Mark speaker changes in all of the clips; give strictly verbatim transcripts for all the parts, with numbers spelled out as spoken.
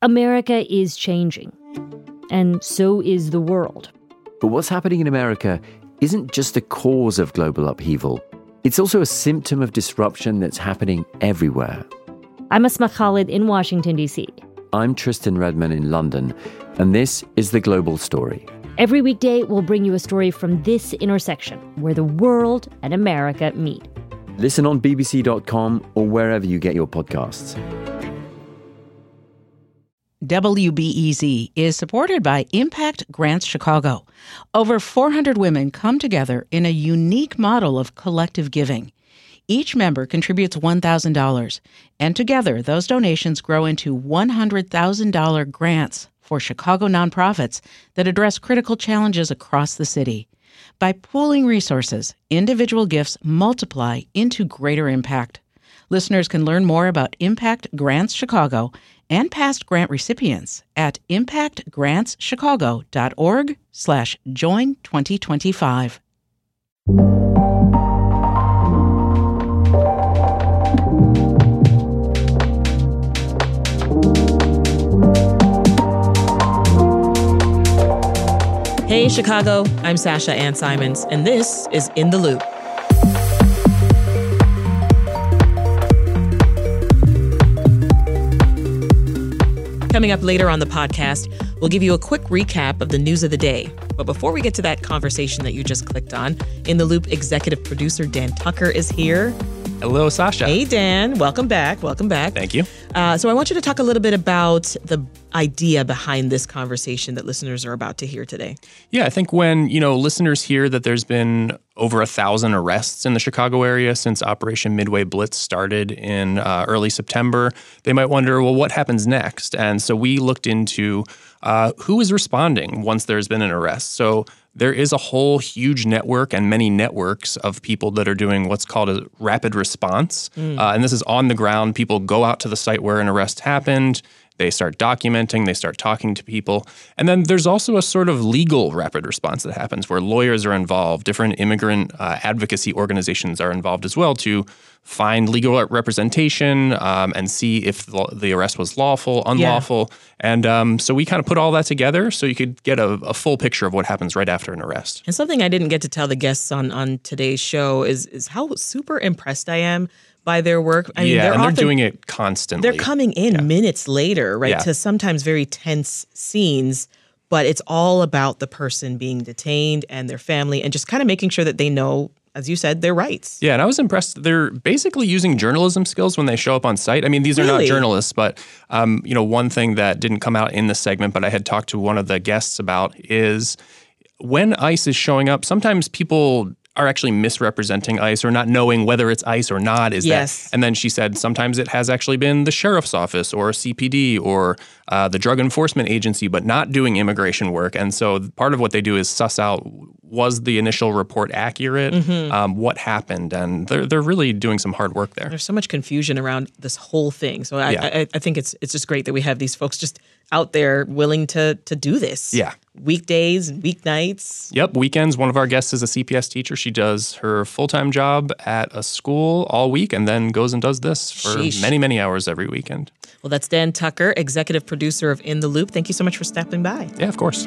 Speaker 1: America is changing, and so is the world.
Speaker 2: But what's happening in America isn't just the cause of global upheaval. It's also a symptom of disruption that's happening everywhere.
Speaker 1: I'm Asma Khalid in Washington, D C.
Speaker 2: I'm Tristan Redman in London, and this is The Global Story.
Speaker 1: Every weekday, we'll bring you a story from this intersection where the world and America meet.
Speaker 2: Listen on B B C dot com or wherever you get your podcasts.
Speaker 3: W B E Z is supported by Impact Grants Chicago. Over four hundred women come together in a unique model of collective giving. Each member contributes one thousand dollars, and together those donations grow into one hundred thousand dollars grants for Chicago nonprofits that address critical challenges across the city. By pooling resources, individual gifts multiply into greater impact. Listeners can learn more about Impact Grants Chicago and past grant recipients at impactgrantschicago.org slash join 2025.
Speaker 4: Hey, Chicago, I'm Sasha Ann Simons, and this is In the Loop. Coming up later on the podcast, we'll give you a quick recap of the news of the day. But before we get to that conversation that you just clicked on, In the Loop executive producer Dan Tucker is here.
Speaker 5: Hello, Sasha.
Speaker 4: Hey, Dan. Welcome back. Welcome back.
Speaker 5: Thank you.
Speaker 4: Uh, so I want you to talk a little bit about the idea behind this conversation that listeners are about to hear today.
Speaker 5: Yeah, I think when, you know, listeners hear that there's been over a thousand arrests in the Chicago area since Operation Midway Blitz started in uh, early September, they might wonder, well, what happens next? And so we looked into uh, who is responding once there's been an arrest. So there is a whole huge network and many networks of people that are doing what's called a rapid response. Mm. Uh, and this is on the ground. People go out to the site where an arrest happened. They start documenting, they start talking to people. And then there's also a sort of legal rapid response that happens where lawyers are involved. Different immigrant uh, advocacy organizations are involved as well to find legal representation um, and see if the, the arrest was lawful, unlawful. Yeah. And um, so we kind of put all that together so you could get a, a full picture of what happens right after an arrest.
Speaker 4: And something I didn't get to tell the guests on, on today's show is, is how super impressed I am by their work. I mean,
Speaker 5: yeah,
Speaker 4: they're
Speaker 5: and they're
Speaker 4: often,
Speaker 5: doing it constantly.
Speaker 4: They're coming in yeah. minutes later, right, yeah. to sometimes very tense scenes, but it's all about the person being detained and their family and just kind of making sure that they know, as you said, their rights.
Speaker 5: Yeah, and I was impressed. They're basically using journalism skills when they show up on site. I mean, these are really? not journalists, but um, you know, one thing that didn't come out in the segment, but I had talked to one of the guests about is when ICE is showing up, sometimes people are actually misrepresenting ICE or not knowing whether it's ICE or not. Is
Speaker 4: yes.
Speaker 5: that? And then she said sometimes it has actually been the sheriff's office or C P D or uh, the Drug Enforcement Agency, but not doing immigration work. And so part of what they do is suss out, was the initial report accurate? Mm-hmm. Um, what happened? And they're they're really doing some hard work there.
Speaker 4: There's so much confusion around this whole thing. So I,
Speaker 5: yeah.
Speaker 4: I, I think it's it's just great that we have these folks just out there willing to to do this.
Speaker 5: Yeah.
Speaker 4: Weekdays and weeknights.
Speaker 5: Yep. Weekends. One of our guests is a C P S teacher. She does her full-time job at a school all week and then goes and does this for
Speaker 4: Sheesh.
Speaker 5: many, many hours every weekend.
Speaker 4: Well, that's Dan Tucker, executive producer of In the Loop. Thank you so much for stopping by.
Speaker 5: Yeah, of course.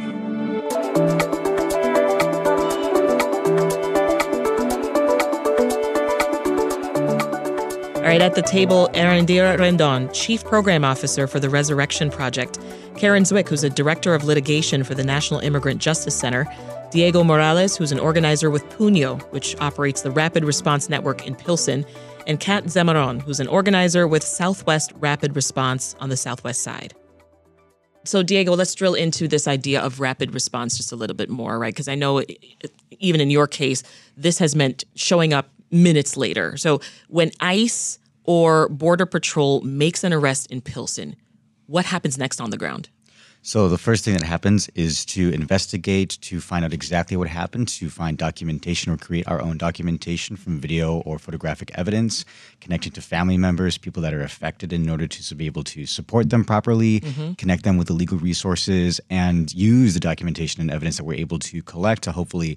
Speaker 4: All right, at the table, Erendira Rendon, Chief Program Officer for the Resurrection Project, Karen Zwick, who's a Director of Litigation for the National Immigrant Justice Center, Diego Morales, who's an organizer with Puño, which operates the Rapid Response Network in Pilsen, and Kat Zamaron, who's an organizer with Southwest Rapid Response on the Southwest side. So, Diego, let's drill into this idea of rapid response just a little bit more, right? Because I know even in your case, this has meant showing up minutes later. So when ICE or Border Patrol makes an arrest in Pilsen, what happens next on the ground?
Speaker 6: So the first thing that happens is to investigate, to find out exactly what happened, to find documentation or create our own documentation from video or photographic evidence, connecting to family members, people that are affected in order to be able to support them properly, mm-hmm. connect them with the legal resources, and use the documentation and evidence that we're able to collect to hopefully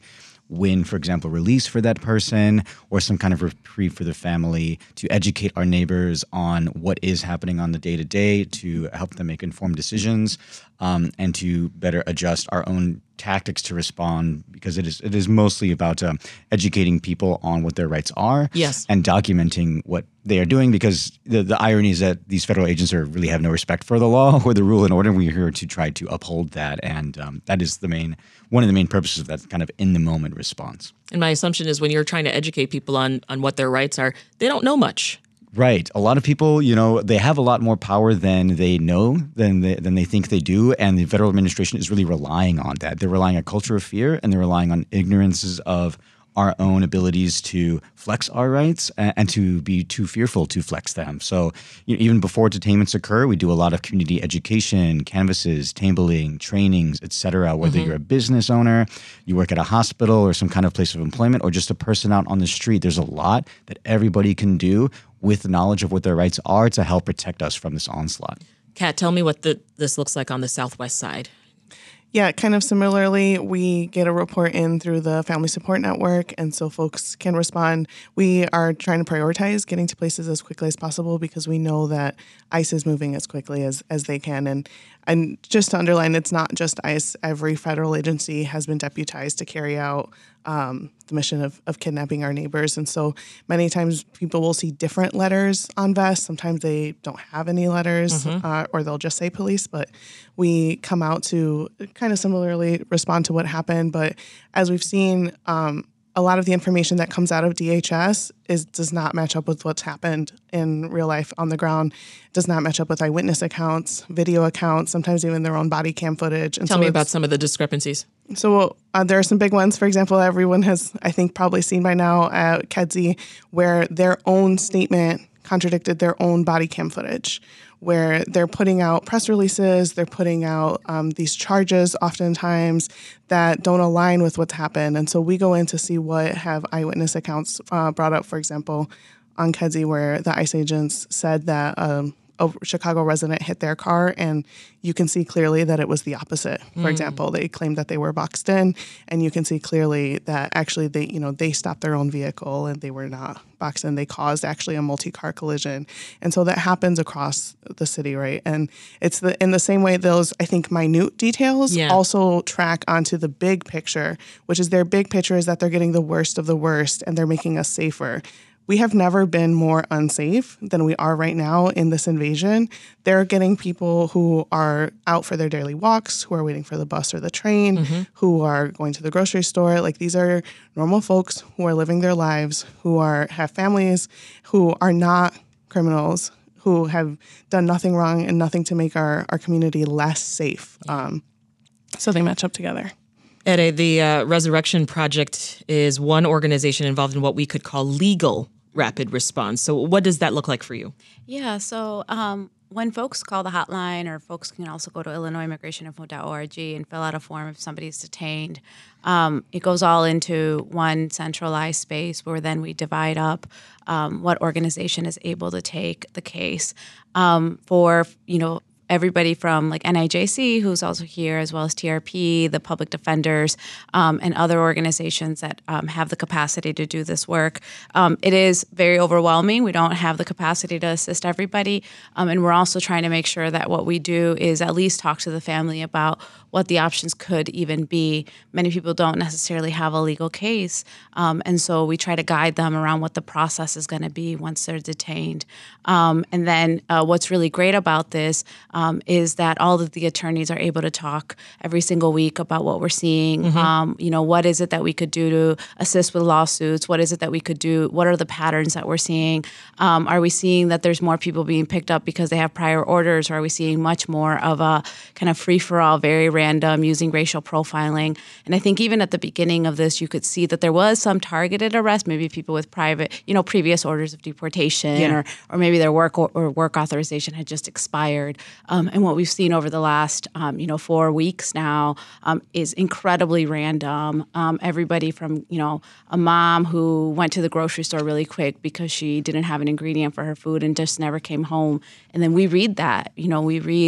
Speaker 6: win, for example, release for that person or some kind of reprieve for the family, to educate our neighbors on what is happening on the day-to-day, to help them make informed decisions, um, and to better adjust our own tactics to respond, because it is it is mostly about um, educating people on what their rights are,
Speaker 4: yes,
Speaker 6: and documenting what they are doing, because the, the irony is that these federal agents are really have no respect for the law or the rule and order, and we're here to try to uphold that, and um, that is the main one of the main purposes of that kind of in-the-moment response.
Speaker 4: And my assumption is when you're trying to educate people on on what their rights are, they don't know much.
Speaker 6: Right. A lot of people, you know, they have a lot more power than they know, than they, than they think they do. And the federal administration is really relying on that. They're relying on a culture of fear, and they're relying on ignorances of our own abilities to flex our rights and, and to be too fearful to flex them. So you know, even before detainments occur, we do a lot of community education, canvasses, tabling, trainings, et cetera. Whether mm-hmm. you're a business owner, you work at a hospital or some kind of place of employment, or just a person out on the street, there's a lot that everybody can do with knowledge of what their rights are to help protect us from this onslaught.
Speaker 4: Kat, tell me what the, this looks like on the Southwest side.
Speaker 7: Yeah, kind of similarly, we get a report in through the Family Support Network, and so folks can respond. We are trying to prioritize getting to places as quickly as possible because we know that ICE is moving as quickly as, as they can. And and just to underline, it's not just ICE. Every federal agency has been deputized to carry out um, the mission of, of kidnapping our neighbors. And so many times people will see different letters on vests. Sometimes they don't have any letters, mm-hmm. uh, or they'll just say police. But we come out to kind of similarly respond to what happened. But as we've seen, um, a lot of the information that comes out of D H S is does not match up with what's happened in real life on the ground, does not match up with eyewitness accounts, video accounts, sometimes even their own body cam footage. And
Speaker 4: Tell
Speaker 7: so
Speaker 4: me about some of the discrepancies.
Speaker 7: So uh, there are some big ones. For example, everyone has, I think, probably seen by now at Kedzie, where their own statement contradicted their own body cam footage, where they're putting out press releases, they're putting out um, these charges oftentimes that don't align with what's happened. And so we go in to see what have eyewitness accounts uh, brought up, for example, on Kedzie, where the ICE agents said that um, a Chicago resident hit their car, and you can see clearly that it was the opposite. For mm. example, they claimed that they were boxed in, and you can see clearly that actually they, you know, they stopped their own vehicle and they were not boxed in. They caused actually a multi-car collision. And so that happens across the city, right? And it's the in the same way those, I think, minute details yeah. also track onto the big picture, which is their big picture is that they're getting the worst of the worst and they're making us safer. We have never been more unsafe than we are right now in this invasion. They're getting people who are out for their daily walks, who are waiting for the bus or the train, mm-hmm. who are going to the grocery store. Like, these are normal folks who are living their lives, who are have families, who are not criminals, who have done nothing wrong and nothing to make our, our community less safe. Um, so they match up together.
Speaker 4: Ere, the uh, Resurrection Project is one organization involved in what we could call legal rapid response. So what does that look like for you?
Speaker 8: Yeah, so um, when folks call the hotline, or folks can also go to illinois immigration info dot org and fill out a form if somebody's detained, um, it goes all into one centralized space where then we divide up um, what organization is able to take the case um, for, you know, everybody from like N I J C, who's also here, as well as T R P, the public defenders, um, and other organizations that um, have the capacity to do this work. Um, it is very overwhelming. We don't have the capacity to assist everybody. Um, and we're also trying to make sure that what we do is at least talk to the family about what the options could even be. Many people don't necessarily have a legal case. Um, and so we try to guide them around what the process is going to be once they're detained. Um, and then uh, what's really great about this Um, is that all of the attorneys are able to talk every single week about what we're seeing. Mm-hmm. Um, you know, what is it that we could do to assist with lawsuits? What is it that we could do? What are the patterns that we're seeing? Um, are we seeing that there's more people being picked up because they have prior orders? Or are we seeing much more of a kind of free-for-all, very random, using racial profiling? And I think even at the beginning of this, you could see that there was some targeted arrest, maybe people with private, you know, previous orders of deportation, yeah. or or maybe their work or, or work authorization had just expired. Um, and what we've seen over the last, um, you know, four weeks now um, is incredibly random. Um, everybody from, you know, a mom who went to the grocery store really quick because she didn't have an ingredient for her food and just never came home. And then we read that, you know, we read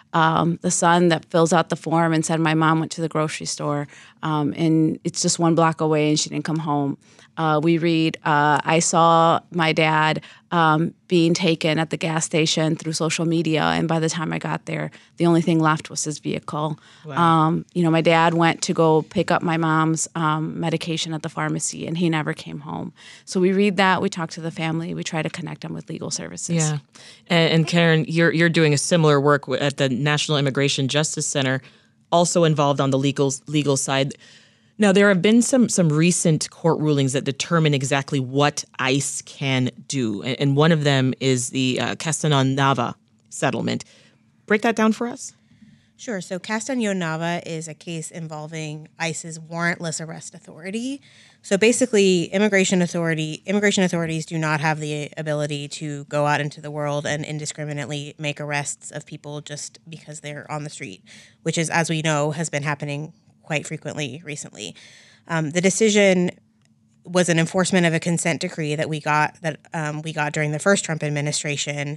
Speaker 8: um, the son that fills out the form and said, my mom went to the grocery store um, and it's just one block away and she didn't come home. Uh, we read, uh, I saw my dad um, being taken at the gas station through social media, and by the time I got there, the only thing left was his vehicle. Wow. Um, you know, my dad went to go pick up my mom's um, medication at the pharmacy, and he never came home. So we read that, we talk to the family, we try to connect them with legal services.
Speaker 4: Yeah, and, and Karen, you're you're doing a similar work at the National Immigration Justice Center, also involved on the legal legal side. Now, there have been some some recent court rulings that determine exactly what ICE can do, and, and one of them is the uh, Castañón Nava settlement. Break that down for us.
Speaker 9: Sure. So Castañón Nava is a case involving ICE's warrantless arrest authority. So basically, immigration authority immigration authorities do not have the ability to go out into the world and indiscriminately make arrests of people just because they're on the street, which is, as we know, has been happening quite frequently recently. Um, the decision was an enforcement of a consent decree that we got that um, we got during the first Trump administration,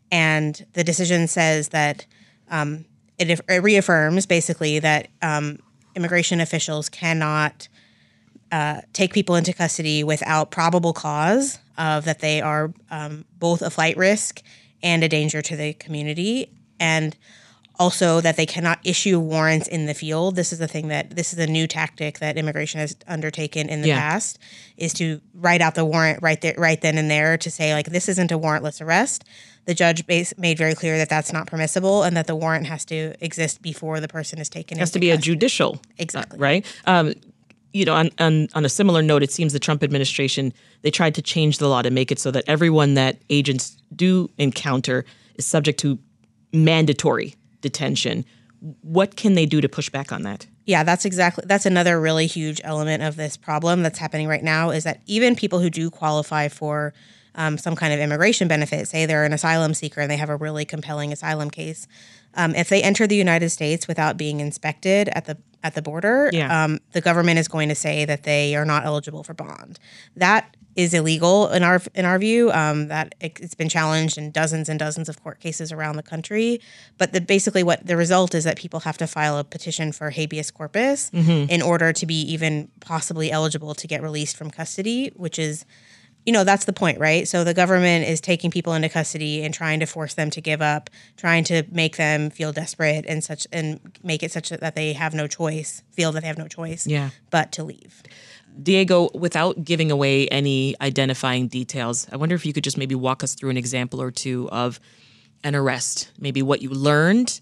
Speaker 9: and the decision says that um, it, it reaffirms basically that um, immigration officials cannot uh, take people into custody without probable cause of that they are um, both a flight risk and a danger to the community, and also that they cannot issue warrants in the field. This is the thing that this is a new tactic that immigration has undertaken in the yeah. past, is to write out the warrant right there, right then and there, to say like this isn't a warrantless arrest. The judge base made very clear that that's not permissible and that the warrant has to exist before the person is taken.
Speaker 4: It has
Speaker 9: into
Speaker 4: to be
Speaker 9: custody.
Speaker 4: a judicial,
Speaker 9: exactly
Speaker 4: uh, right. Um, you know, on, on on a similar note, it seems the Trump administration, they tried to change the law to make it so that everyone that agents do encounter is subject to mandatory detention. What can they do to push back on that?
Speaker 9: Yeah, that's exactly, that's another really huge element of this problem that's happening right now, is that even people who do qualify for um, some kind of immigration benefit, say they're an asylum seeker and they have a really compelling asylum case, um, if they enter the United States without being inspected at the at the border,
Speaker 4: yeah.
Speaker 9: um, the government is going to say that they are not eligible for bond. That is illegal in our in our view. Um, that it, it's been challenged in dozens and dozens of court cases around the country. But the, basically, what the result is that people have to file a petition for habeas corpus mm-hmm. in order to be even possibly eligible to get released from custody, which is, you know, that's the point, right? So the government is taking people into custody and trying to force them to give up, trying to make them feel desperate and such, and make it such that they have no choice, feel that they have no choice,
Speaker 4: yeah.
Speaker 9: but to leave.
Speaker 4: Diego, without giving away any identifying details, I wonder if you could just maybe walk us through an example or two of an arrest, maybe what you learned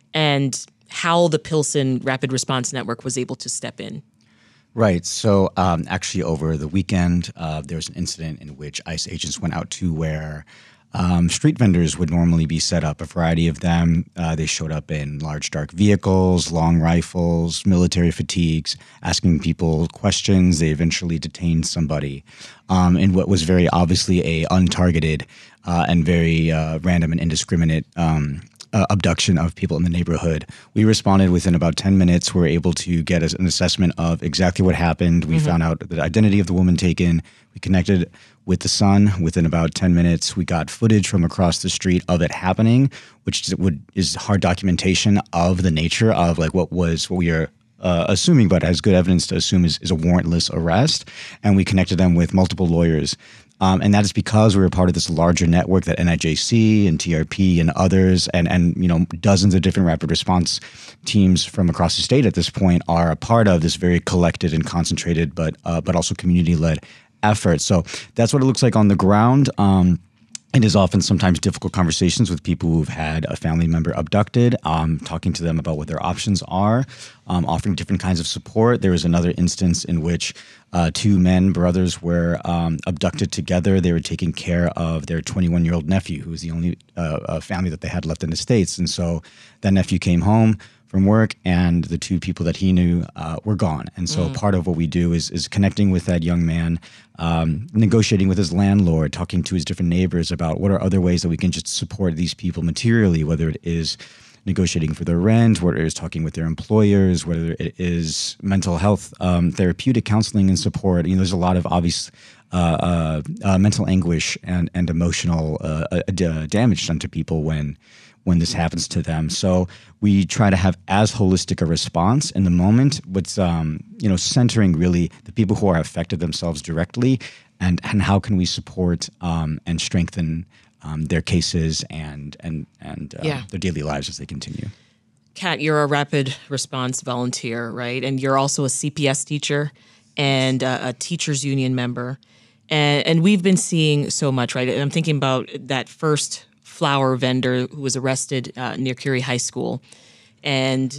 Speaker 4: and how the Pilsen Rapid Response Network was able to step in.
Speaker 6: Right. So um, actually over the weekend, uh, there was an incident in which ICE agents went out to where um, street vendors would normally be set up, a variety of them. Uh, they showed up in large dark vehicles, long rifles, military fatigues, asking people questions. They eventually detained somebody um, in what was very obviously a untargeted uh, and very uh, random and indiscriminate um Uh, abduction of people in the neighborhood. We responded within about ten minutes. We were able to get an assessment of exactly what happened. We mm-hmm. found out the identity of the woman taken. We connected with the son within about ten minutes. We got footage from across the street of it happening, which is, would, is hard documentation of the nature of like what was what we are uh, assuming, but has good evidence to assume is, is a warrantless arrest. And we connected them with multiple lawyers. Um, and that is because we were part of this larger network that N I J C and T R P and others and, and you know, dozens of different rapid response teams from across the state at this point are a part of this very collected and concentrated but uh, but also community-led effort. So that's what it looks like on the ground. Um, It is often sometimes difficult conversations with people who've had a family member abducted, um, talking to them about what their options are, um, offering different kinds of support. There was another instance in which uh, two men, brothers, were um, abducted together. They were taking care of their twenty-one-year-old nephew, who was the only uh, uh, family that they had left in the States. And so that nephew came home from work, and the two people that he knew uh, were gone. And so mm. part of what we do is is connecting with that young man, um, negotiating with his landlord, talking to his different neighbors about what are other ways that we can just support these people materially, whether it is negotiating for their rent, whether it is talking with their employers, whether it is mental health, um, therapeutic counseling and support. You know, there's a lot of obvious uh, uh, uh, mental anguish and, and emotional uh, uh, damage done to people when when this happens to them. So we try to have as holistic a response in the moment, what's um, you know, centering really the people who are affected themselves directly, and, and how can we support um, and strengthen um, their cases and and and uh,
Speaker 4: Yeah.
Speaker 6: their daily lives as they continue.
Speaker 4: Kat, you're a rapid response volunteer, right? And you're also a C P S teacher and a, a teachers union member. And, and we've been seeing so much, right? And I'm thinking about that first flower vendor who was arrested uh, near Curie High School, and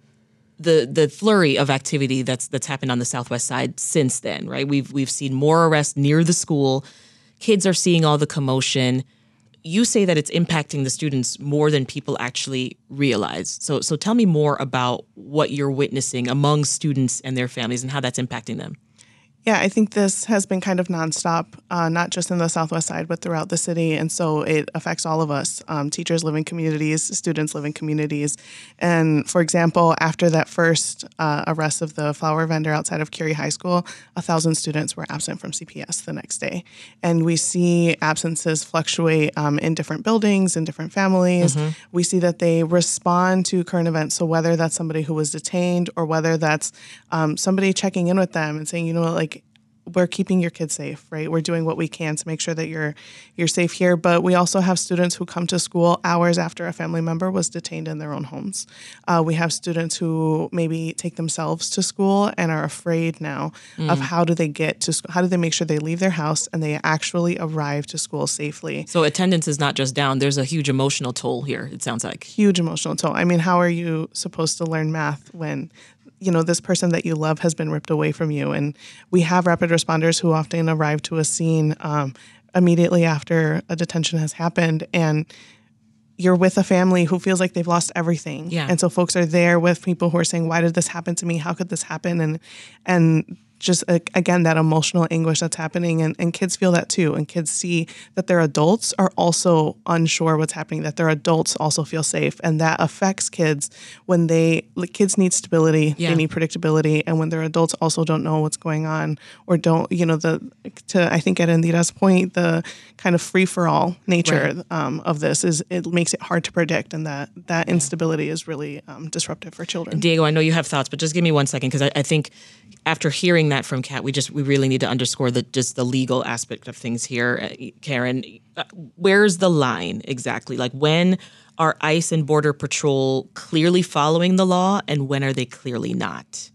Speaker 4: the the flurry of activity that's that's happened on the Southwest side since then, right? We've we've seen more arrests near the school. Kids are seeing all the commotion. You say that it's impacting the students more than people actually realize. So so tell me more about what you're witnessing among students and their families and how that's impacting them.
Speaker 7: Yeah, I think this has been kind of nonstop, uh, not just in the Southwest side, but throughout the city. And so it affects all of us. Um, teachers live in communities, students live in communities. And for example, after that first uh, arrest of the flower vendor outside of Curie High School, a thousand students were absent from C P S the next day. And we see absences fluctuate um, in different buildings, in different families. Mm-hmm. We see that they respond to current events. So whether that's somebody who was detained or whether that's um, somebody checking in with them and saying, you know, like, we're keeping your kids safe, right? We're doing what we can to make sure that you're you're safe here. But we also have students who come to school hours after a family member was detained in their own homes. Uh, we have students who maybe take themselves to school and are afraid now mm. of how do they get to school, how do they make sure they leave their house and they actually arrive to school safely.
Speaker 4: So attendance is not just down. There's a huge emotional toll here, it sounds like.
Speaker 7: Huge emotional toll. I mean, how are you supposed to learn math when you know, this person that you love has been ripped away from you? And we have rapid responders who often arrive to a scene um, immediately after a detention has happened. And you're with a family who feels like they've lost everything.
Speaker 4: Yeah.
Speaker 7: And so folks are there with people who are saying, why did this happen to me? How could this happen? And and just, uh, again, that emotional anguish that's happening. And, and kids feel that too. And kids see that their adults are also unsure what's happening, that their adults also feel safe. And that affects kids when they, like, kids need stability,
Speaker 4: yeah.
Speaker 7: they need predictability. And when their adults also don't know what's going on or don't, you know, the, to, I think at Indira's point, the kind of free-for-all nature right. um, of this is, it makes it hard to predict. And that, that instability is really um, disruptive for children.
Speaker 4: Diego, I know you have thoughts, but just give me one second, because I, I think after hearing that from Kat, we just we really need to underscore the just the legal aspect of things here. Uh, Karen, uh, where's the line exactly? Like, when are ICE and Border Patrol clearly following the law, and when are they clearly not?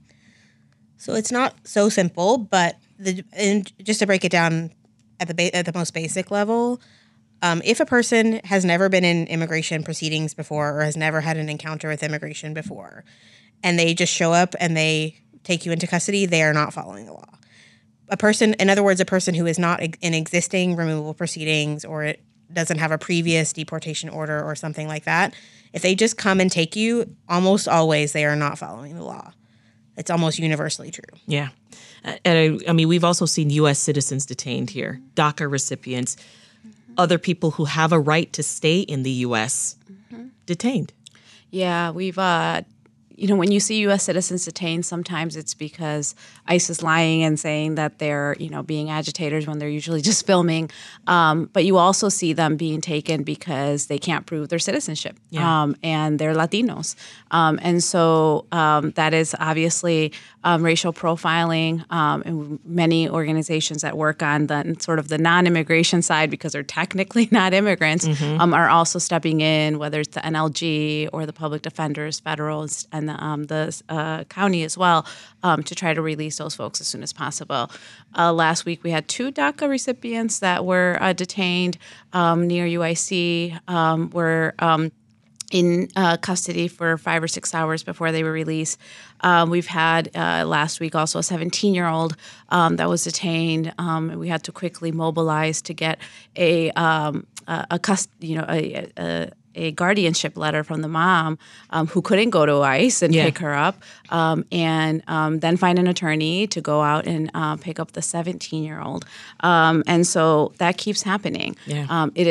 Speaker 9: So it's not so simple, but the and just to break it down at the ba- at the most basic level, um, if a person has never been in immigration proceedings before or has never had an encounter with immigration before, and they just show up and they take you into custody, they are not following the law. A person, in other words, a person who is not in existing removal proceedings or it doesn't have a previous deportation order or something like that, if they just come and take you, almost always they are not following the law. It's almost universally true.
Speaker 4: Yeah. And I, I mean, we've also seen U S citizens detained here, DACA recipients, mm-hmm. other people who have a right to stay in the U S mm-hmm. detained.
Speaker 8: Yeah, we've uh you know, when you see U S citizens detained, sometimes it's because ICE is lying and saying that they're, you know, being agitators when they're usually just filming. Um, but you also see them being taken because they can't prove their citizenship
Speaker 4: yeah.
Speaker 8: um, and they're Latinos. Um, and so um, that is obviously um, racial profiling. Um, and many organizations that work on the sort of the non-immigration side, because they're technically not immigrants, mm-hmm. um, are also stepping in, whether it's the N L G or the public defenders, federal, and the, um, the uh, county as well, um, to try to release those folks as soon as possible. Uh, last week, we had two DACA recipients that were uh, detained um, near U I C, um, were um, in uh, custody for five or six hours before they were released. Um, we've had uh, last week also a seventeen-year-old um, that was detained, um, and we had to quickly mobilize to get a um, a, a cust- you know a, a a guardianship letter from the mom um, who couldn't go to ICE and
Speaker 4: yeah.
Speaker 8: pick her up, um, and um, then find an attorney to go out and uh, pick up the seventeen-year-old. Um, and so that keeps happening.
Speaker 4: Yeah.
Speaker 8: Um, it is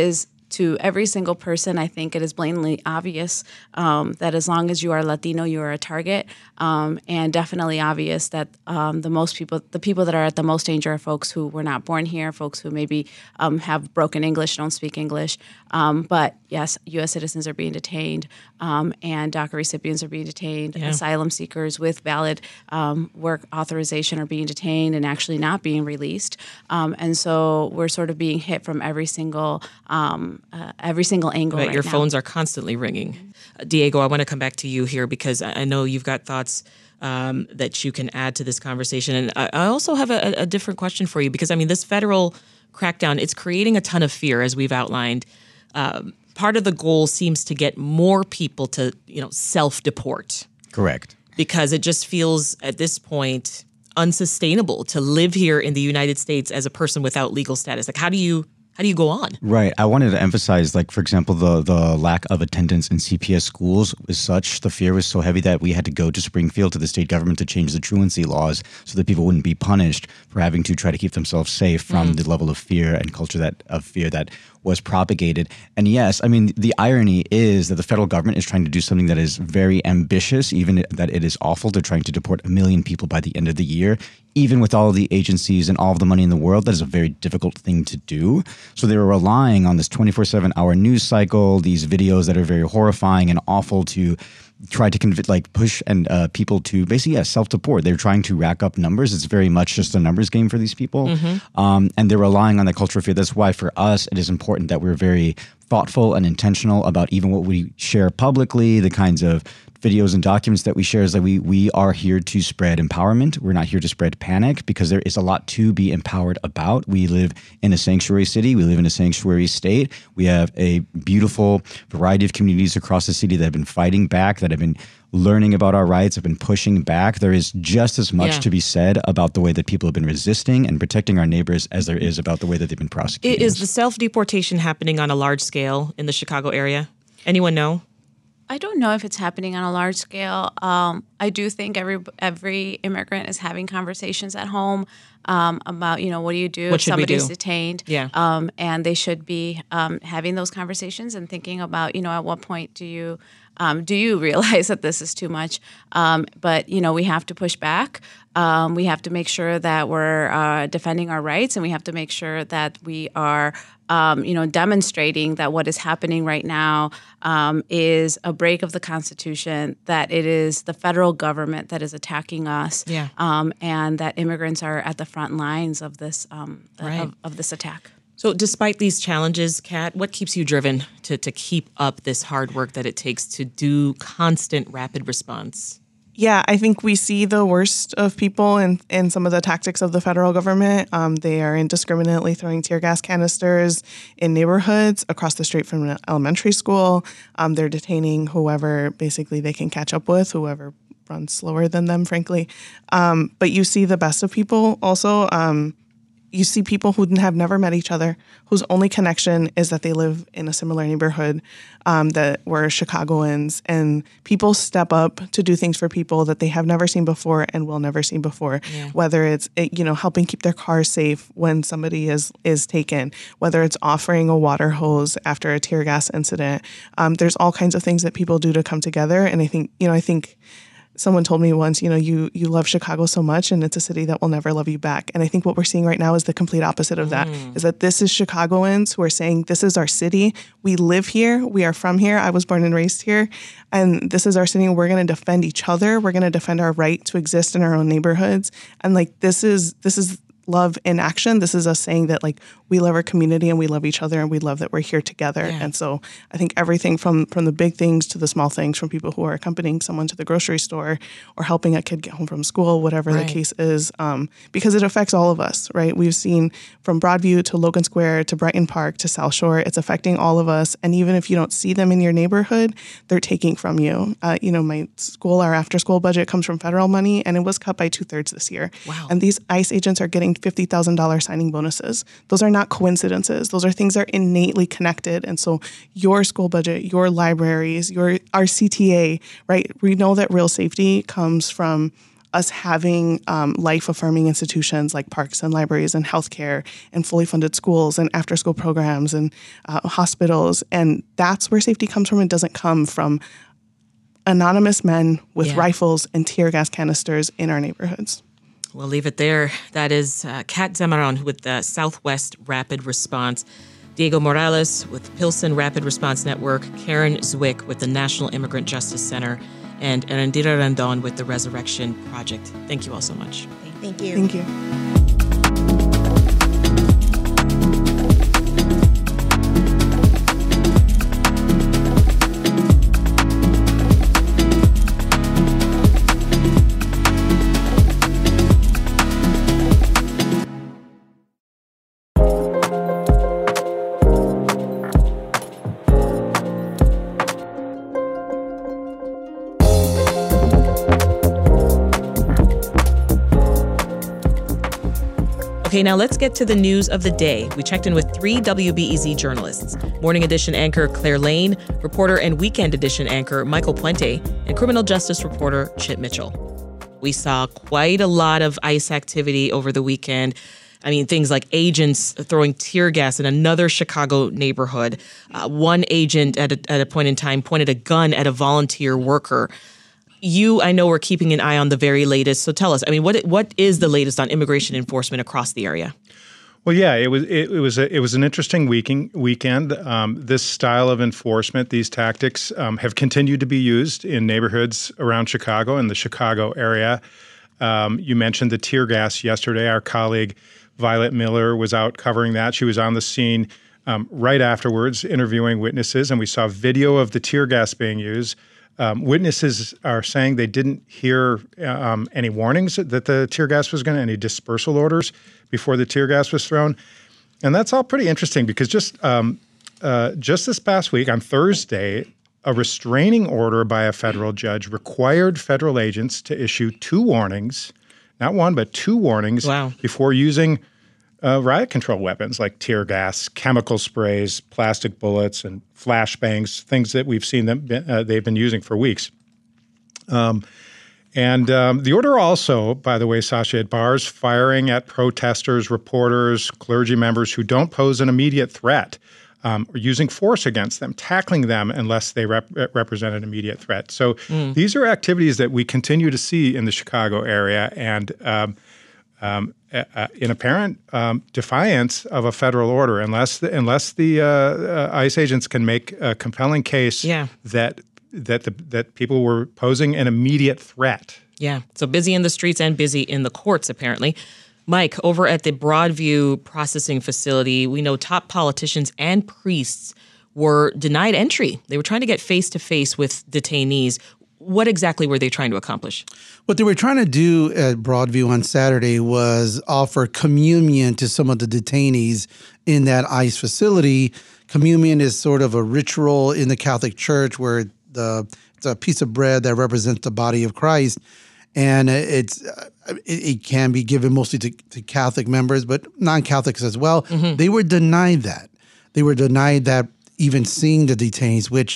Speaker 8: to every single person, I think it is blatantly obvious um, that as long as you are Latino, you are a target, um, and definitely obvious that um, the most people, the people that are at the most danger are folks who were not born here, folks who maybe um, have broken English, don't speak English. Um, but yes, U S citizens are being detained, um, and DACA recipients are being detained.
Speaker 4: Yeah.
Speaker 8: Asylum seekers with valid um, work authorization are being detained and actually not being released. Um, and so we're sort of being hit from every single um, uh, every single angle.
Speaker 4: Right,
Speaker 8: right
Speaker 4: your
Speaker 8: now.
Speaker 4: phones are constantly ringing. Uh, Diego, I want to come back to you here because I I know you've got thoughts um, that you can add to this conversation. And I, I also have a, a different question for you because, I mean, this federal crackdown, it's creating a ton of fear, as we've outlined. Um, part of the goal seems to get more people to, you know, self-deport.
Speaker 6: Correct.
Speaker 4: Because it just feels at this point unsustainable to live here in the United States as a person without legal status. Like, how do you how do you go on?
Speaker 6: Right. I wanted to emphasize, like, for example, the the lack of attendance in C P S schools was such, the fear was so heavy that we had to go to Springfield to the state government to change the truancy laws so that people wouldn't be punished for having to try to keep themselves safe from mm. the level of fear and culture that of fear that was propagated. And yes, I mean, the irony is that the federal government is trying to do something that is very ambitious, even that it is awful. They're trying to deport a million people by the end of the year. Even with all of the agencies and all of the money in the world, that is a very difficult thing to do. So they were relying on this twenty-four seven hour news cycle, these videos that are very horrifying and awful to try to conv- like push and uh, people to basically yeah, self-deport. They're trying to rack up numbers. It's very much just a numbers game for these people. Mm-hmm. Um, and they're relying on the culture of fear. That's why for us, it is important that we're very thoughtful and intentional about even what we share publicly, the kinds of videos and documents that we share is that we we are here to spread empowerment. We're not here to spread panic because there is a lot to be empowered about. We live in a sanctuary city. We live in a sanctuary state. We have a beautiful variety of communities across the city that have been fighting back, that have been learning about our rights, have been pushing back. There is just as much
Speaker 4: yeah.
Speaker 6: to be said about the way that people have been resisting and protecting our neighbors as there is about the way that they've been prosecuting.
Speaker 4: Is
Speaker 6: us.
Speaker 4: the self-deportation happening on a large scale in the Chicago area? Anyone know?
Speaker 8: I don't know if it's happening on a large scale. Um, I do think every every immigrant is having conversations at home um, about, you know, what do you do
Speaker 4: What
Speaker 8: if
Speaker 4: should we
Speaker 8: somebody's
Speaker 4: do?
Speaker 8: detained?
Speaker 4: Yeah.
Speaker 8: Um, and they should be um, having those conversations and thinking about, you know, at what point do you um, do you realize that this is too much? Um, but, you know, we have to push back. Um, we have to make sure that we're uh, defending our rights, and we have to make sure that we are, um, you know, demonstrating that what is happening right now um, is a break of the Constitution, that it is the federal government that is attacking us,
Speaker 4: Yeah.
Speaker 8: um, and that immigrants are at the front lines of this um,
Speaker 4: Right.
Speaker 8: of, of this attack.
Speaker 4: So despite these challenges, Kat, what keeps you driven to, to keep up this hard work that it takes to do constant rapid response?
Speaker 7: Yeah, I think we see the worst of people in, in some of the tactics of the federal government. Um, they are indiscriminately throwing tear gas canisters in neighborhoods across the street from an elementary school. Um, they're detaining whoever basically they can catch up with, whoever runs slower than them, frankly. Um, but you see the best of people also. Um, You see people who have never met each other, whose only connection is that they live in a similar neighborhood, um, that were Chicagoans, and people step up to do things for people that they have never seen before and will never see before.
Speaker 4: Yeah.
Speaker 7: Whether it's you know helping keep their cars safe when somebody is is taken, whether it's offering a water hose after a tear gas incident. Um, there's all kinds of things that people do to come together, and I think you know I think. Someone told me once, you know, you you love Chicago so much and it's a city that will never love you back. And I think what we're seeing right now is the complete opposite of that, mm. is that this is Chicagoans who are saying, this is our city. We live here. We are from here. I was born and raised here. And this is our city. And we're going to defend each other. We're going to defend our right to exist in our own neighborhoods. And like, this is this is love in action. This is us saying that like we love our community and we love each other and we love that we're here together.
Speaker 4: Yeah.
Speaker 7: And so I think everything from from the big things to the small things, from people who are accompanying someone to the grocery store or helping a kid get home from school, whatever
Speaker 4: right.
Speaker 7: the case is, um, because it affects all of us, right? We've seen from Broadview to Logan Square to Brighton Park to South Shore, it's affecting all of us. And even if you don't see them in your neighborhood, they're taking from you. Uh, you know, my school, our after school budget comes from federal money and it was cut by two thirds this year.
Speaker 4: Wow.
Speaker 7: And these ICE agents are getting fifty thousand dollars signing bonuses. Those are not coincidences. Those are things that are innately connected. And so your school budget, your libraries, your our C T A, right? We know that real safety comes from us having um, life-affirming institutions like parks and libraries and healthcare and fully funded schools and after-school programs and uh, hospitals. And that's where safety comes from. It doesn't come from anonymous men with
Speaker 4: Yeah.
Speaker 7: rifles and tear gas canisters in our neighborhoods.
Speaker 4: We'll leave it there. That is uh, Kat Zamaron with the Southwest Rapid Response, Diego Morales with Pilsen Rapid Response Network, Karen Zwick with the National Immigrant Justice Center, and Erendira Rendon with the Resurrection Project. Thank you all so much.
Speaker 9: Thank you.
Speaker 7: Thank you.
Speaker 4: Okay, now let's get to the news of the day. We checked in with three W B E Z journalists: Morning Edition anchor Claire Lane, reporter and Weekend Edition anchor Michael Puente, and criminal justice reporter Chip Mitchell. We saw quite a lot of ICE activity over the weekend. I mean, things like agents throwing tear gas in another Chicago neighborhood. Uh, one agent at a, at a point in time pointed a gun at a volunteer worker. You, I know, are keeping an eye on the very latest. So tell us, I mean, what what is the latest on immigration enforcement across the area?
Speaker 10: Well, yeah, it was it, it was a, it was an interesting weekend. Weekend. Um, this style of enforcement, these tactics, um, have continued to be used in neighborhoods around Chicago and the Chicago area. Um, you mentioned the tear gas yesterday. Our colleague Violet Miller was out covering that. She was on the scene um, right afterwards, interviewing witnesses, and we saw video of the tear gas being used. Um, witnesses are saying they didn't hear um, any warnings that the tear gas was going to, any dispersal orders before the tear gas was thrown. And that's all pretty interesting because just um, uh, just this past week on Thursday, a restraining order by a federal judge required federal agents to issue two warnings, not one, but two warnings
Speaker 4: Wow.
Speaker 10: before using Uh, riot control weapons like tear gas, chemical sprays, plastic bullets, and flashbangs, things that we've seen them uh, they've been using for weeks. Um, and um, the order also, by the way, Sasha, it bars firing at protesters, reporters, clergy members who don't pose an immediate threat, um, or using force against them, tackling them unless they rep- represent an immediate threat. So mm. these are activities that we continue to see in the Chicago area, and um, Um, uh, in apparent um, defiance of a federal order, unless the, unless the uh, uh, ICE agents can make a compelling case
Speaker 4: yeah.
Speaker 10: that that the, that people were posing an immediate threat.
Speaker 4: Yeah, so busy in the streets and busy in the courts, apparently. Mike, over at the Broadview Processing Facility, we know top politicians and priests were denied entry. They were trying to get face-to-face with detainees. What exactly were they trying to accomplish?
Speaker 11: What they were trying to do at Broadview on Saturday was offer communion to some of the detainees in that ICE facility. Communion is sort of a ritual in the Catholic Church where the it's a piece of bread that represents the body of Christ, and it's it, it can be given mostly to, to Catholic members, but non-Catholics as well. Mm-hmm. They were denied that. They were denied that even seeing the detainees, which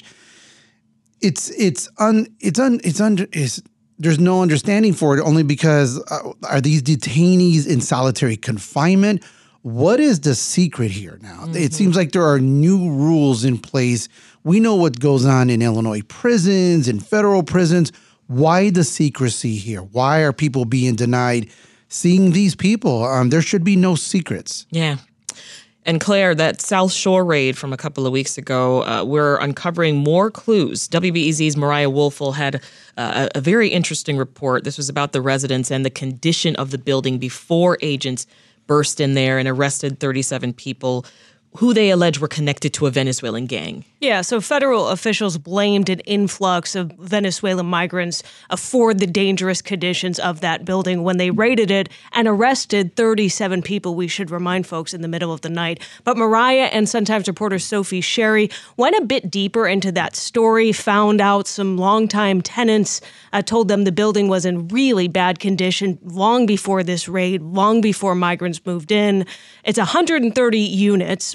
Speaker 11: It's it's un it's un it's under is there's no understanding for it only because uh, are these detainees in solitary confinement? What is the secret here now? Mm-hmm. It seems like there are new rules in place. We know what goes on in Illinois prisons, in federal prisons. Why the secrecy here? Why are people being denied seeing these people? Um, there should be no secrets.
Speaker 4: Yeah. And Claire, that South Shore raid from a couple of weeks ago, uh, we're uncovering more clues. W B E Z's Mariah Woelfel had uh, a very interesting report. This was about the residents and the condition of the building before agents burst in there and arrested thirty-seven people who they allege were connected to a Venezuelan gang.
Speaker 12: Yeah, so federal officials blamed an influx of Venezuelan migrants for the dangerous conditions of that building when they raided it and arrested thirty-seven people, we should remind folks, in the middle of the night. But Mariah and Sun-Times reporter Sophie Sherry went a bit deeper into that story, found out some longtime tenants uh, told them the building was in really bad condition long before this raid, long before migrants moved in. It's one hundred thirty units,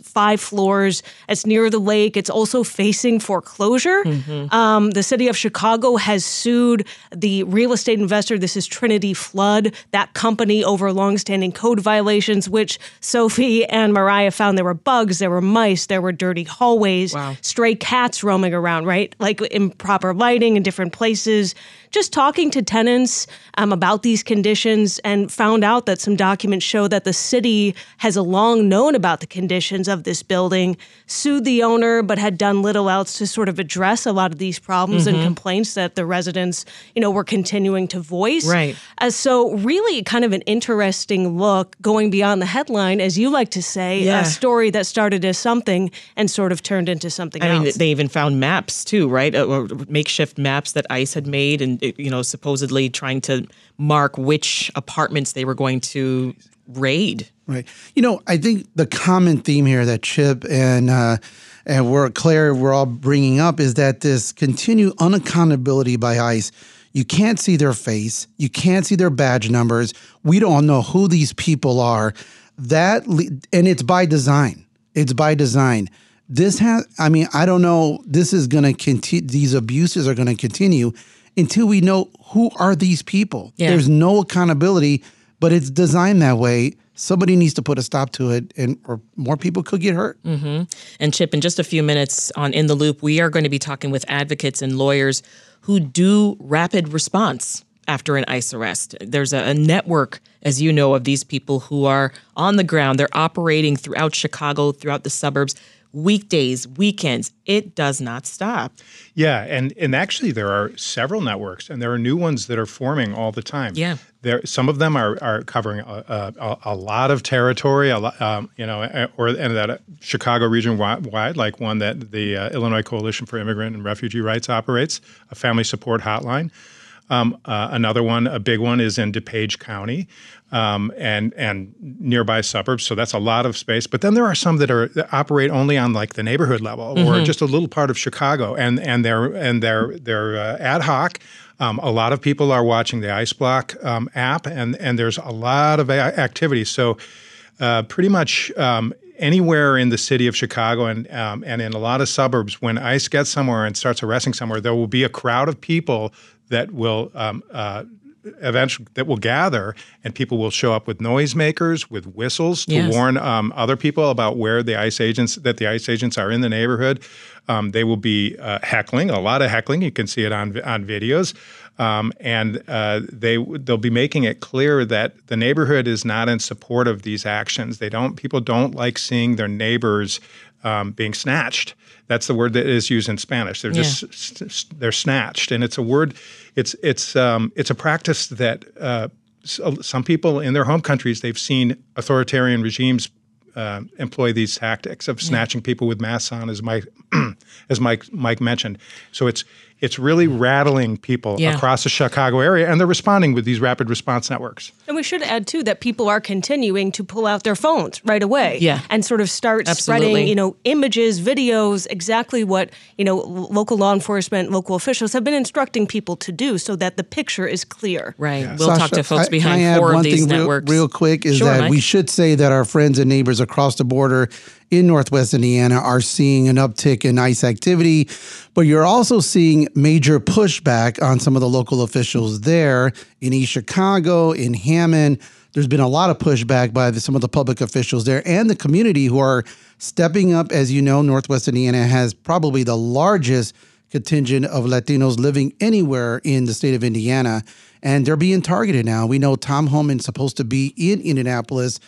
Speaker 12: five floors. It's near the lake. It's also facing foreclosure. Mm-hmm. Um, the city of Chicago has sued the real estate investor. This is Trinity Flood, that company, over longstanding code violations, which Sophie and Mariah found there were bugs, there were mice, there were dirty hallways,
Speaker 4: wow.
Speaker 12: stray cats roaming around, right? Like improper lighting in different places. Just talking to tenants um, about these conditions, and found out that some documents show that the city has long known about the conditions of this building, sued the owner, but had done little else to sort of address a lot of these problems mm-hmm. and complaints that the residents, you know, were continuing to voice.
Speaker 4: Right.
Speaker 12: Uh, so really kind of an interesting look going beyond the headline, as you like to say,
Speaker 4: yeah.
Speaker 12: a story that started as something and sort of turned into something
Speaker 4: I
Speaker 12: else.
Speaker 4: mean, they even found maps too, right? Or makeshift maps that ICE had made, and you know, supposedly trying to mark which apartments they were going to raid.
Speaker 11: Right. You know, I think the common theme here that Chip and uh, and we're Claire we're all bringing up is that this continued unaccountability by ICE. You can't see their face. You can't see their badge numbers. We don't know who these people are. That and it's by design. It's by design. This has. I mean, I don't know. This is going to continue. These abuses are going to continue until we know who are these people.
Speaker 4: Yeah.
Speaker 11: There's no accountability, but it's designed that way. Somebody needs to put a stop to it, and or more people could get hurt.
Speaker 4: Mm-hmm. And Chip, in just a few minutes on In the Loop, we are going to be talking with advocates and lawyers who do rapid response after an ICE arrest. There's a, a network, as you know, of these people who are on the ground. They're operating throughout Chicago, throughout the suburbs, weekdays, weekends. It does not stop.
Speaker 10: Yeah, and and actually there are several networks, and there are new ones that are forming all the time.
Speaker 4: Yeah,
Speaker 10: there some of them are are covering a, a, a lot of territory, a lot, um, you know, or and that Chicago region wide, like one that the uh, Illinois Coalition for Immigrant and Refugee Rights operates, a family support hotline. Um, uh, another one, a big one, is in DuPage County um, and and nearby suburbs. So that's a lot of space. But then there are some that are that operate only on like the neighborhood level mm-hmm. or just a little part of Chicago, and and they're and they're they're uh, ad hoc. Um, a lot of people are watching the IceBlock um, app, and and there's a lot of a- activity. So uh, pretty much. Um, Anywhere in the city of Chicago and um, and in a lot of suburbs, when ICE gets somewhere and starts arresting somewhere, there will be a crowd of people that will um, uh, eventually that will gather, and people will show up with noisemakers, with whistles to
Speaker 4: yes.
Speaker 10: warn um, other people about where the ICE agents that the ICE agents are in the neighborhood. Um, they will be uh, heckling, a lot of heckling. You can see it on on videos. Um, and uh, they they'll be making it clear that the neighborhood is not in support of these actions. They don't people don't like seeing their neighbors um, being snatched. That's the word that is used in Spanish. They're just yeah. they're snatched, and it's a word. It's it's um, it's a practice that uh, some people in their home countries, they've seen authoritarian regimes uh, employ these tactics of snatching yeah. people with masks on, as Mike as Mike Mike mentioned. So it's. It's really rattling people
Speaker 12: yeah.
Speaker 10: across the Chicago area, and they're responding with these rapid response networks.
Speaker 12: And we should add, too, that people are continuing to pull out their phones right away
Speaker 4: yeah.
Speaker 12: and sort of start
Speaker 4: Absolutely.
Speaker 12: spreading, you know, images, videos, exactly what, you know, local law enforcement, local officials have been instructing people to do so that the picture is clear.
Speaker 4: Right.
Speaker 11: Yeah.
Speaker 4: We'll
Speaker 11: Sasha,
Speaker 4: talk to folks
Speaker 11: I,
Speaker 4: behind
Speaker 11: can I add
Speaker 4: four
Speaker 11: one
Speaker 4: of these
Speaker 11: thing
Speaker 4: networks.
Speaker 11: Real, real quick is
Speaker 4: sure,
Speaker 11: that
Speaker 4: Mike.
Speaker 11: we should say that our friends and neighbors across the border in Northwest Indiana are seeing an uptick in ICE activity, but you're also seeing major pushback on some of the local officials there in East Chicago, in Hammond. There's been a lot of pushback by the, some of the public officials there and the community who are stepping up. As you know, Northwest Indiana has probably the largest contingent of Latinos living anywhere in the state of Indiana, and they're being targeted now. We know Tom Homan's supposed to be in Indianapolis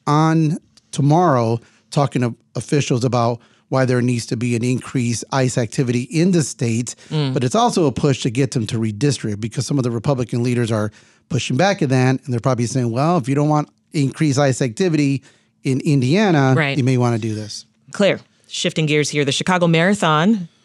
Speaker 11: on tomorrow talking to officials about why there needs to be an increased ICE activity in the state. Mm. But it's also a push to get them to redistrict, because some of the Republican leaders are pushing back at that. And they're probably saying, well, if you don't want increased ICE activity in Indiana,
Speaker 4: right.
Speaker 11: you may want to do this.
Speaker 4: Claire, shifting gears here, the Chicago Marathon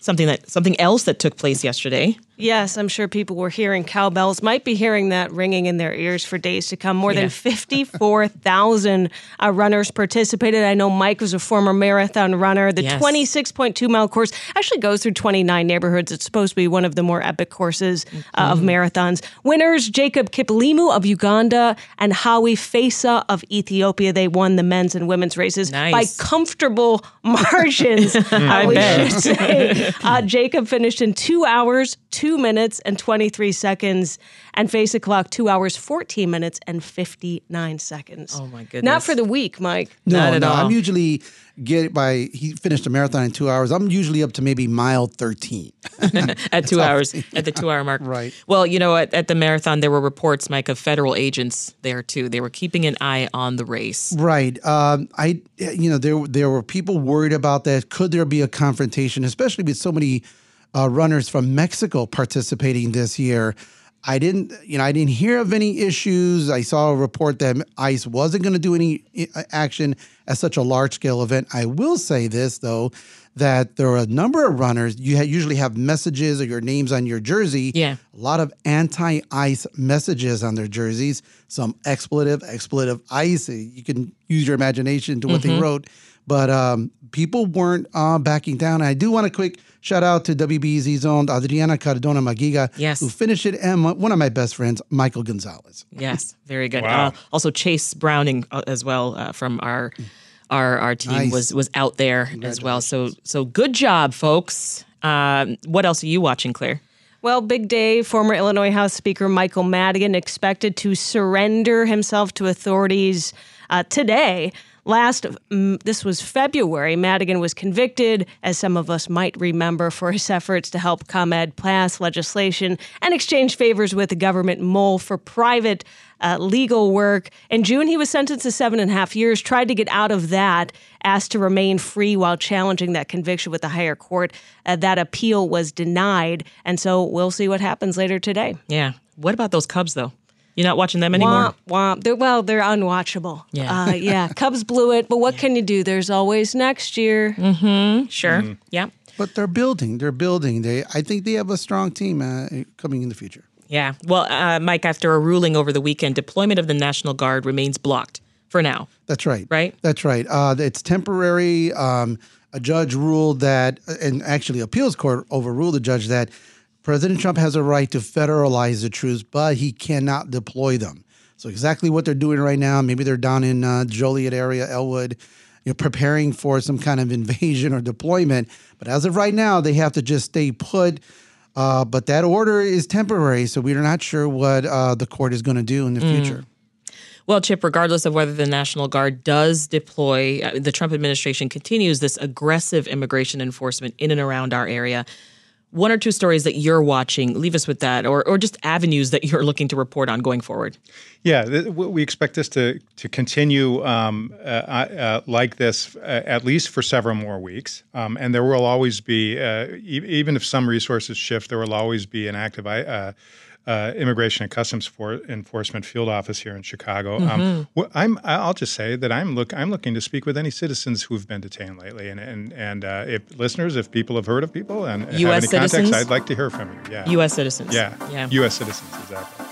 Speaker 4: Something that something else that took place yesterday.
Speaker 12: Yes, I'm sure people were hearing cowbells, might be hearing that ringing in their ears for days to come. More yeah. than fifty-four thousand uh, runners participated. I know Mike was a former marathon runner. The yes. twenty-six point two mile course actually goes through twenty-nine neighborhoods. It's supposed to be one of the more epic courses uh, mm-hmm. of marathons. Winners, Jacob Kiplimo of Uganda and Hawi Fesa of Ethiopia. They won the men's and women's races
Speaker 4: nice.
Speaker 12: by comfortable margins, uh, we bet. should say. Uh, Jacob finished in two hours, two minutes and twenty-three seconds, and Fesa clock two hours, fourteen minutes and fifty-nine seconds.
Speaker 4: Oh my goodness.
Speaker 12: Not for the weak, Mike.
Speaker 11: No,
Speaker 4: Not at
Speaker 11: no.
Speaker 4: all.
Speaker 11: I'm usually get by, he finished a marathon in two hours. I'm usually up to maybe mile thirteen.
Speaker 4: At two hours, at the two hour mark.
Speaker 11: Right.
Speaker 4: Well, you know, at, at the marathon, there were reports, Mike, of federal agents there too. They were keeping an eye on the race.
Speaker 11: Right. Um, I, you know, there, there were people worried about that. Could there be a confrontation, especially with so many Uh, runners from Mexico participating this year? I didn't, you know, I didn't hear of any issues. I saw a report that ICE wasn't going to do any action at such a large scale event. I will say this though, that there are a number of runners. You ha- usually have messages or your names on your jersey.
Speaker 4: Yeah,
Speaker 11: a lot of anti-ICE messages on their jerseys. Some expletive, expletive ICE. You can use your imagination to what mm-hmm. they wrote. But um, people weren't uh, backing down. I do want a quick shout out to W B E Z's own Adriana Cardona Maguiga,
Speaker 4: yes.
Speaker 11: who finished it, and one of my best friends, Michael Gonzalez.
Speaker 4: Yes, very good.
Speaker 10: Wow.
Speaker 4: Uh, also, Chase Browning uh, as well uh, from our our our team
Speaker 11: nice.
Speaker 4: was was out there as well. So so good job, folks. Um, what else are you watching, Claire?
Speaker 12: Well, big day. Former Illinois House Speaker Michael Madigan expected to surrender himself to authorities uh, today. Last, um, this was February, Madigan was convicted, as some of us might remember, for his efforts to help ComEd pass legislation and exchange favors with the government mole for private uh, legal work. In June, he was sentenced to seven and a half years, tried to get out of that, asked to remain free while challenging that conviction with the higher court. Uh, that appeal was denied, and so we'll see what happens later today.
Speaker 4: Yeah. What about those Cubs, though? You're not watching them anymore?
Speaker 12: Womp, womp. They're, well, they're unwatchable.
Speaker 4: Yeah.
Speaker 12: Uh, yeah. Cubs blew it, but what yeah. can you do? There's always next year.
Speaker 4: Mm-hmm. Sure. Mm-hmm. Yeah.
Speaker 11: But they're building. They're building. They. I think they have a strong team uh, coming in the future.
Speaker 4: Yeah. Well, uh, Mike, after a ruling over the weekend, deployment of the National Guard remains blocked for now.
Speaker 11: That's right.
Speaker 4: Right?
Speaker 11: That's right. Uh, it's temporary. Um, a judge ruled that, and actually appeals court overruled the judge that President Trump has a right to federalize the troops, but he cannot deploy them. So exactly what they're doing right now, maybe they're down in uh, Joliet area, Elwood, you know, preparing for some kind of invasion or deployment. But as of right now, they have to just stay put. Uh, but that order is temporary, so we're not sure what uh, the court is going to do in the mm. future.
Speaker 4: Well, Chip, regardless of whether the National Guard does deploy, uh, the Trump administration continues this aggressive immigration enforcement in and around our area. One or two stories that you're watching, leave us with that, or or just avenues that you're looking to report on going forward.
Speaker 10: Yeah, th- we expect this to to continue um, uh, uh, like this uh, at least for several more weeks. Um, and there will always be, uh, e- even if some resources shift, there will always be an active uh, uh, Immigration and Customs for Enforcement field office here in Chicago.
Speaker 4: Mm-hmm.
Speaker 10: Um, wh- I'm I'll just say that I'm look I'm looking to speak with any citizens who've been detained lately, and and and uh, if listeners, if people have heard of people and
Speaker 4: U S
Speaker 10: have any
Speaker 4: citizens?
Speaker 10: context, I'd like to hear from you. Yeah,
Speaker 4: U S citizens.
Speaker 10: Yeah,
Speaker 4: yeah,
Speaker 10: U S citizens, exactly.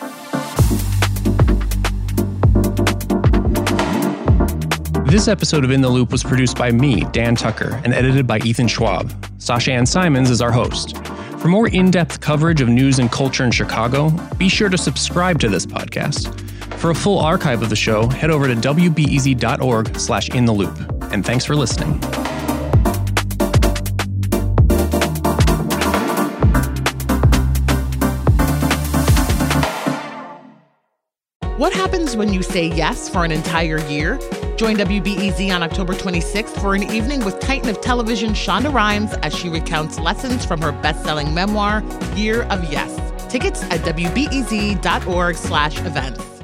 Speaker 5: This episode of In the Loop was produced by me, Dan Tucker, and edited by Ethan Schwab. Sasha Ann Simons is our host. For more in-depth coverage of news and culture in Chicago, be sure to subscribe to this podcast. For a full archive of the show, head over to w b e z dot org slash in the loop. And thanks for listening.
Speaker 13: What happens when you say yes for an entire year? Join W B E Z on October twenty-sixth for an evening with Titan of Television Shonda Rhimes as she recounts lessons from her best-selling memoir, Year of Yes. Tickets at w b e z dot org slash events.